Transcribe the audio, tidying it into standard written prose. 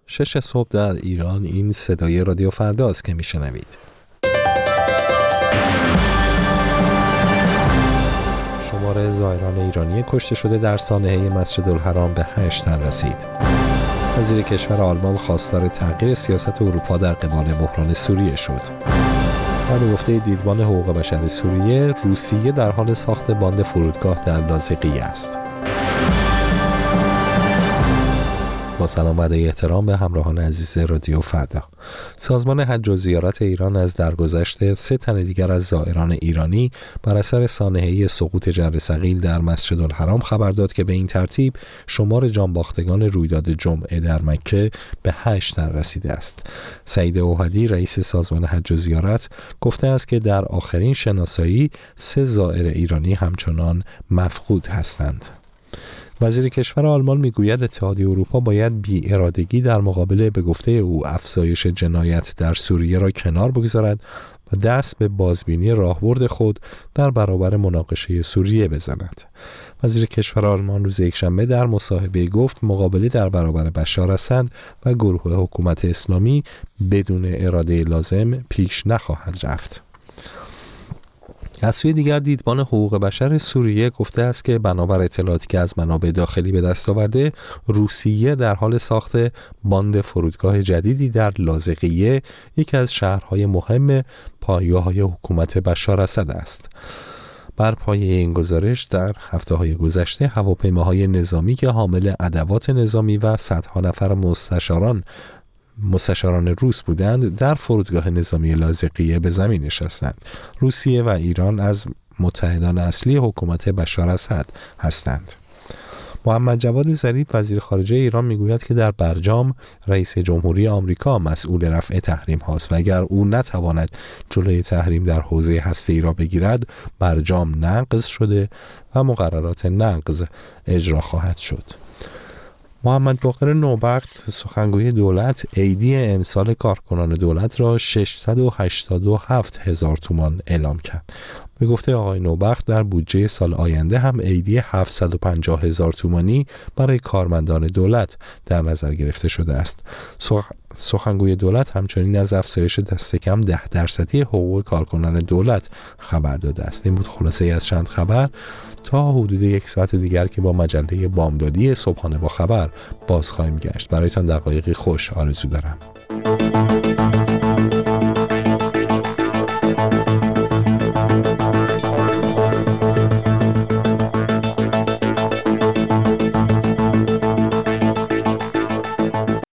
6 صبح در ایران. این صدای رادیو فردا است که میشنوید. شمار زائران ایرانی کشته شده در سانحه مسجد الحرام به 8 تن رسید. وزیر کشور آلمان خواستار تغییر سیاست اروپا در قبال بحران سوریه شد. در گفته دیدبان حقوق بشر سوریه، روسیه در حال ساخت باند فرودگاه در لاذقیه است. با سلام و ادای احترام به همراهان عزیز رادیو فردا. سازمان حج و زیارت ایران از درگذشت 3 تن دیگر از زائران ایرانی بر اثر سانحه سقوط جره ثقیل در مسجد الحرام خبر داد که به این ترتیب شمار جانباختگان رویداد جمعه در مکه به 8 تن رسیده است. سعید اوحدی رئیس سازمان حج و زیارت گفته است که در آخرین شناسایی 3 زائر ایرانی همچنان مفقود هستند. وزیر کشور آلمان میگوید اتحادیه اروپا باید بی‌ارادگی در مقابل به گفته او افزایش جنایت در سوریه را کنار بگذارد و دست به بازبینی راهبرد خود در برابر مناقشه سوریه بزند. وزیر کشور آلمان روز یکشنبه در مصاحبه گفت مقابله در برابر بشار اسد و گروه حکومت اسلامی بدون اراده لازم پیش نخواهد رفت. از سوی دیگر دیدبان حقوق بشر سوریه گفته است که بنابر اطلاعاتی که از منابع داخلی به دست آورده، روسیه در حال ساخت باند فرودگاه جدیدی در لاذقیه، یکی از شهرهای مهم پایگاه‌های حکومت بشار اسد است. بر پایه این گزارش در هفته‌های گذشته هواپیماهای نظامی که حامل ادوات نظامی و صدها نفر مستشاران روس بودند در فرودگاه نظامی لاذقیه به زمین نشستند. روسیه و ایران از متحدان اصلی حکومت بشار اسد هستند. محمد جواد ظریف وزیر خارجه ایران میگوید که در برجام رئیس جمهوری آمریکا مسئول رفع تحریم هاست و اگر او نتواند جلوی تحریم در حوزه هسته‌ای را بگیرد، برجام نقض شده و مقررات نقض اجرا خواهد شد. محمد باقر نوبخت سخنگوی دولت عیدی امسال کارکنان دولت را 687,000 تومان اعلام کرد. به گفته آقای نوبخت در بودجه سال آینده هم عیدی 750,000 تومانی برای کارمندان دولت در نظر گرفته شده است. سخنگوی دولت همچنین از افزایش دست کم 10% حقوق کارکنان دولت خبر داده است. این بود خلاصه از چند خبر. تا حدود 1 ساعت دیگر که با مجله بامدادی صبحانه با خبر باز خواهیم گشت. برایتان دقایقی خوش آرزو دارم.